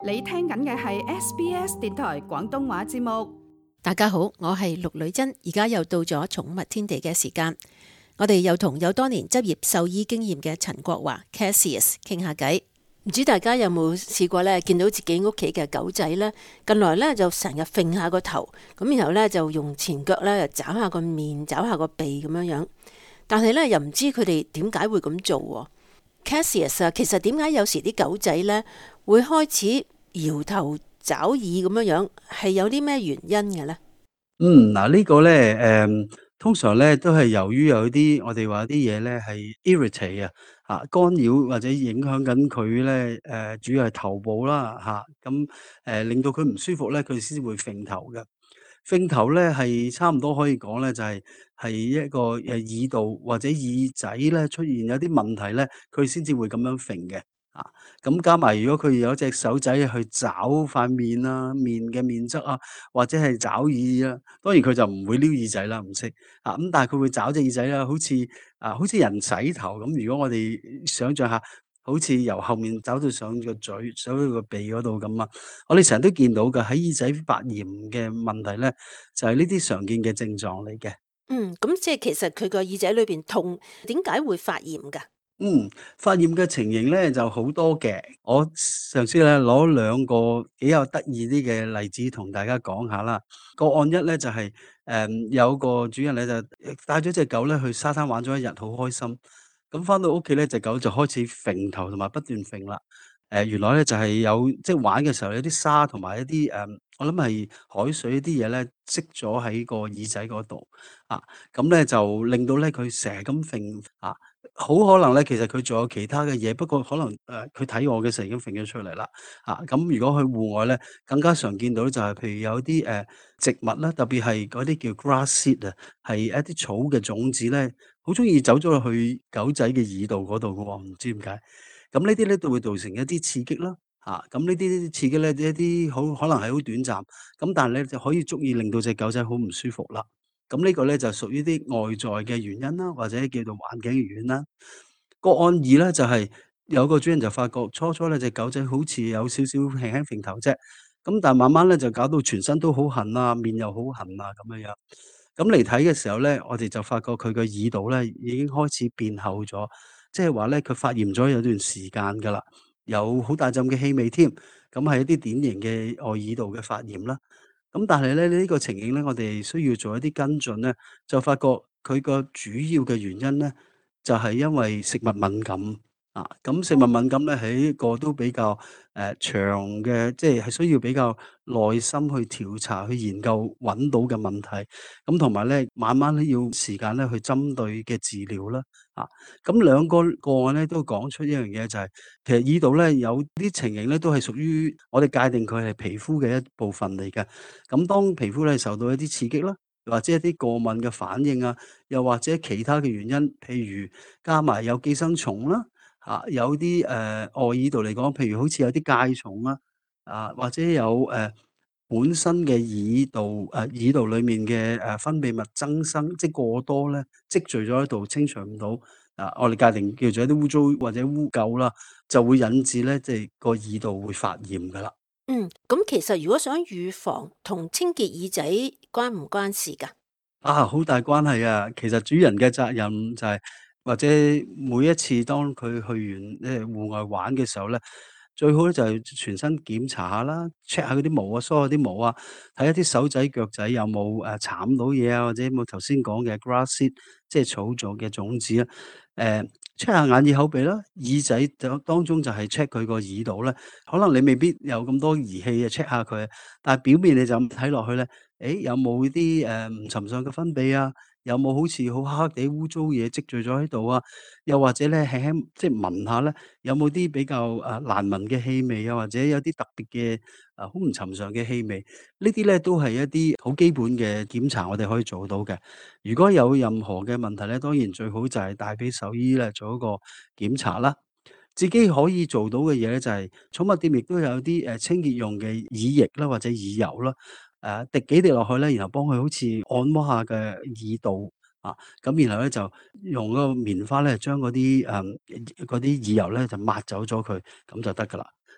你聽緊嘅係 SBS 電台廣東話節目。 大家好，我係陸女珍，而家又到咗寵物天地嘅時間，我哋又同有多年執業獸醫經驗嘅陳國華 Cassius 傾下偈。唔知大家有冇試過呢？見到自己屋企嘅狗仔呢，近來呢就成日揈下個頭，咁然後呢就用前腳呢就找下個面，找下個鼻咁樣樣，但係呢又唔知佢哋點解會咁做。Cassius 啊，其實點解有時啲狗仔呢會開始搖頭找耳咁樣樣，係有啲咩原因嘅呢？ 嗱呢個咧，通常咧都係由於有啲我哋話啲嘢咧係 irritate 干擾或者影響緊佢咧，主要係頭部啦，令到佢唔舒服咧，佢先會揈頭嘅。揈頭咧係差唔多可以講咧，就係一個耳道或者耳仔咧出現有啲問題咧，佢先至會咁樣揈嘅。啊，咁加埋如果佢有一隻手仔去找塊面啊，面嘅面側啊，或者係找耳啊，當然佢就唔會撩耳仔啦，唔識咁，但係佢會找隻耳仔啦，好似人洗頭咁。如果我哋想象下，好似由後面找到上個嘴，上到個鼻嗰度咁啊，我哋成日都見到嘅喺耳仔發炎嘅問題咧，就係呢啲常見嘅症狀嚟嘅。 咁即係其實佢個耳仔裏邊痛，點解會發炎噶？ 發炎嘅情形咧就好多嘅。我上次咧攞兩個幾有得意啲嘅例子同大家講下啦。個案一咧就係有個主人咧就帶咗隻狗咧去沙灘玩咗一日，好開心。咁翻到屋企咧，隻狗就開始揈頭同埋不斷揈啦。原來咧就係有即係玩嘅時候有啲沙同埋一啲我諗係海水一啲嘢咧積咗喺個耳仔嗰度啊。咁咧就令到咧佢成日咁揈啊。好可能咧，其實佢仲有其他嘅嘢，不過可能佢睇我嘅時候已經揈咗出嚟啦。咁如果去戶外咧，更加常見到就係譬如有啲植物啦，特別係嗰啲叫 grass seed 啊，係一啲草嘅種子咧，好中意走咗落去狗仔嘅耳道嗰度嘅喎，唔知點解。咁呢啲咧都會造成一啲刺激啦。咁呢啲刺激咧，一啲好可能係好短暫，咁但係咧就可以足以令到隻狗仔好唔舒服啦。咁呢個咧就屬於啲外在嘅原因啦，或者叫做環境嘅原因啦。個案二咧就係有個主人就發覺初咧隻狗仔好似有少少輕輕揈頭啫，咁但係慢慢咧就搞到全身都好痕啊，面又好痕啊咁樣樣。咁嚟睇嘅時候咧，我哋就發覺佢個耳道咧已經開始變厚咗，即係話咧佢發炎咗有段時間㗎啦，有好大陣嘅氣味添，咁係一啲典型嘅外耳道嘅發炎啦。咁但係咧，呢個情形咧，我哋需要做一啲跟進咧，就發覺佢個主要嘅原因咧，就係因為食物敏感。咁食物敏感咧係一個都比較長嘅，即係需要比較耐心去調查、去研究揾到嘅問題。咁同埋咧，慢慢咧要時間咧去針對嘅治療啦。咁兩個個案咧都講出一樣嘢，就係其實耳道咧有啲情形咧都係屬於我哋界定佢係皮膚嘅一部分嚟嘅。咁當皮膚咧受到一啲刺激啦，或者一啲過敏嘅反應啊，又或者其他嘅原因，譬如加埋有寄生蟲啦，有啲外耳道嚟講，譬如好似有啲疥蟲啦，或者有本身嘅耳道裡面嘅分泌物增生，即係過多咧積聚咗喺度，清除唔到，我哋界定叫做一啲污糟或者污垢啦，就會引致咧即係個耳道會發炎噶啦。 咁其實如果想預防同清潔耳仔關唔關事㗎？ 好大關係啊！其實主人嘅責任就係或者每一次當佢去完戶外玩嘅時候咧，最好咧就係全身檢查下啦，check 下嗰啲毛啊，梳下啲毛啊，睇下啲手仔腳仔有冇慘到嘢啊，或者有冇頭先講嘅 grass seed，即係草做嘅種子啊。check 下眼耳口鼻啦，耳仔當中就係 check 佢個耳道咧。可能你未必有咁多儀器啊 check 下佢，但係表面你就咁睇落去咧。有冇啲唔尋常嘅分泌啊？有冇好似好黑黑地污糟嘢積聚咗喺度啊？又或者咧輕輕即係聞下咧，有冇啲比較難聞嘅氣味啊？或者有啲特別嘅好唔尋常嘅氣味？呢啲咧都係一啲好基本嘅檢查，我哋可以做到嘅。如果有任何嘅問題咧，當然最好就係帶俾獸醫咧做一個檢查啦。自己可以做到嘅嘢咧，就係寵物店亦都有啲清潔用嘅耳液啦，或者耳油啦。滴幾滴落去咧，然後幫佢好似按摩下嘅耳道。咁然後咧就用嗰個棉花咧將嗰啲耳油咧就抹走咗佢，咁就得噶啦。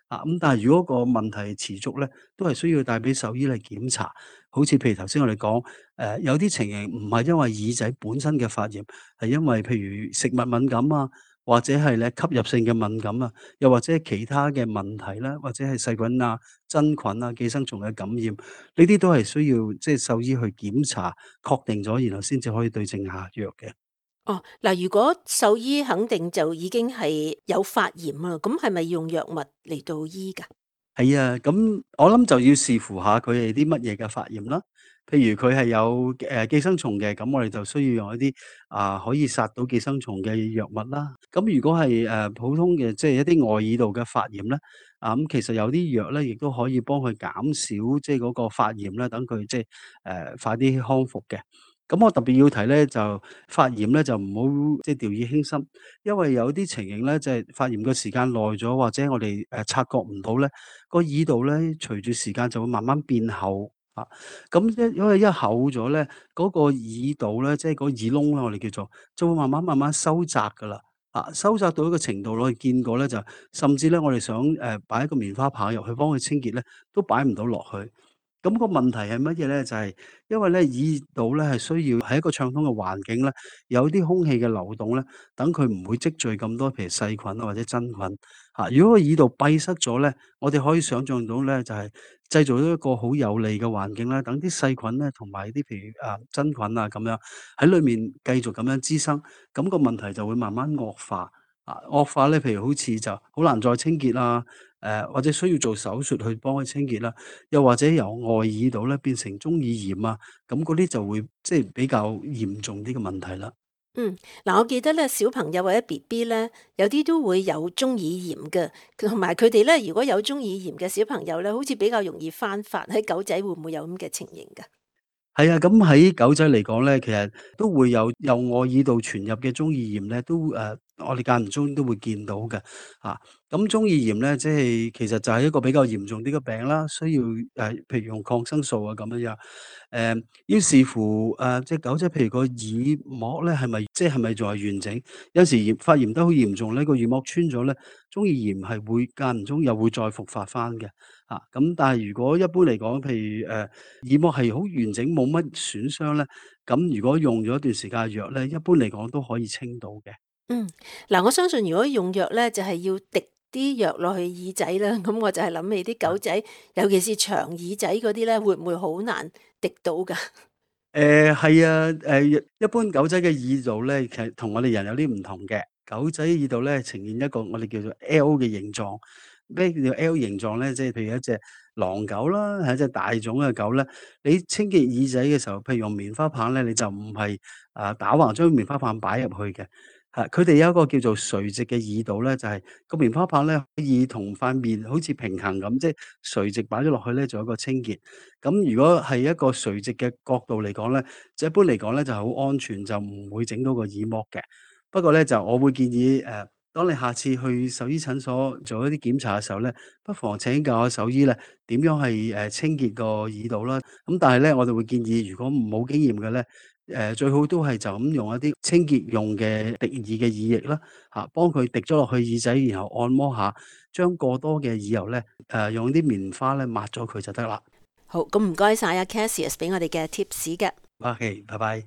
咁但係如果個問題持續咧，都係需要帶俾獸醫嚟檢查。好似譬如頭先我哋講，有啲情形唔係因為耳仔本身嘅發炎，係因為譬如食物敏感啊，或者係咧吸入性嘅敏感啊，又或者係其他嘅問題啦，或者係細菌啊、真菌啊、寄生蟲嘅感染，呢啲都係需要即係獸醫去檢查，確定咗，然後先至可以對症下藥嘅。 哦，嗱，如果獸醫肯定就已經係有發炎啊，咁係咪用藥物嚟到醫㗎？ 係啊，咁我諗就要視乎下佢係啲乜嘢嘅發炎啦。譬如佢係有寄生蟲嘅，咁我哋就需要用一啲可以殺到寄生蟲嘅藥物啦。咁如果係普通嘅，即係一啲外耳道嘅發炎咧，咁其實有啲藥咧，亦都可以幫佢減少即係嗰個發炎啦，等佢即係快啲康復嘅。咁我特別要提咧，就發炎咧就唔好即係掉以輕心，因為有啲情形咧，就係發炎嘅時間耐咗，或者我哋察覺唔到咧，個耳道咧隨住時間就會慢慢變厚啊。咁因為一厚咗咧，嗰個耳道咧，即係個耳窿啦，我哋叫做，就會慢慢收窄噶啦。收窄到一個程度，我哋見過咧，就甚至咧，我哋想擺一個棉花棒入去幫佢清潔咧，都擺唔到落去。咁個問題係乜嘢咧？就係因為咧耳道咧係需要喺一個暢通嘅環境咧，有啲空氣嘅流動咧，等佢唔會積聚咁多譬如細菌啊或者真菌嚇。如果個耳道閉塞咗咧，我哋可以想象到咧就係製造咗一個好有利嘅環境啦，等啲細菌咧同埋啲譬如真菌啊咁樣喺裏面繼續咁樣滋生，咁個問題就會慢慢惡化。惡化咧，譬如好似就好難再清潔啊，或者需要做手術去幫佢清潔啦，又或者由外耳道咧變成中耳炎啊，咁嗰啲就會即係比較嚴重啲嘅問題啦。 嗯，嗱，我記得咧，小朋友或者 BB 咧，有啲都會有中耳炎嘅，同埋佢哋咧，如果有中耳炎嘅小朋友咧，好似比較容易翻發。喺狗仔會唔會有咁嘅情形㗎？ 係啊，咁喺狗仔嚟講咧，其實都會有由外耳道傳入嘅中耳炎咧，都我哋間唔中都會見到嘅。咁中耳炎咧，即係其實就係一個比較嚴重啲嘅病啦，需要譬如用抗生素啊咁樣樣。要視乎隻狗仔，譬如個耳膜咧係咪即係咪仲係完整？有時發炎得好嚴重咧，個耳膜穿咗咧，中耳炎係會間唔中又會再復發翻嘅。咁但係如果一般嚟講，譬如耳膜係好完整冇乜損傷咧，咁如果用咗一段時間嘅藥咧，一般嚟講都可以清到嘅。 嗯，嗱，我相信如果用藥咧，就係要滴啲藥落去耳仔啦。咁我就係諗起啲狗仔，尤其是長耳仔嗰啲咧，會唔會好難滴到㗎？ 係啊，一般狗仔嘅耳道咧，其實同我哋人有啲唔同嘅。狗仔耳道咧呈現一個我哋叫做 L 嘅形狀。咩叫 L 形狀咧？即係譬如一隻狼狗啦，係一隻大種嘅狗咧，你清潔耳仔嘅時候，譬如用棉花棒咧，你就唔係打橫將棉花棒擺入去嘅。佢哋有一個叫做垂直嘅耳道咧，就係個棉花棒咧可以同塊面好似平衡咁，即係垂直擺咗落去咧，做一個清潔。咁如果係一個垂直嘅角度嚟講咧，就一般嚟講咧就好安全，就唔會整到個耳膜嘅。不過咧就我會建議當你下次去獸醫診所做一啲檢查嘅時候咧，不妨請教下獸醫咧點樣係清潔個耳道啦。咁但係咧，我哋會建議如果冇經驗嘅咧，最好都係就咁用一啲清潔用嘅滴耳嘅耳液啦，幫佢滴咗落去耳仔，然後按摩下，將過多嘅耳油咧用啲棉花咧抹咗佢就得啦。 好，咁唔該晒阿 Cassius 俾我哋嘅 tips 嘅。 OK，拜拜。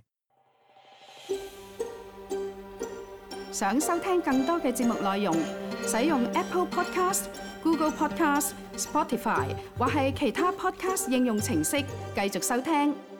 想收聽更多嘅節目內容，使用 Apple Podcast、Google Podcast、Spotify 或係其他 Podcast 應用程式繼續收聽。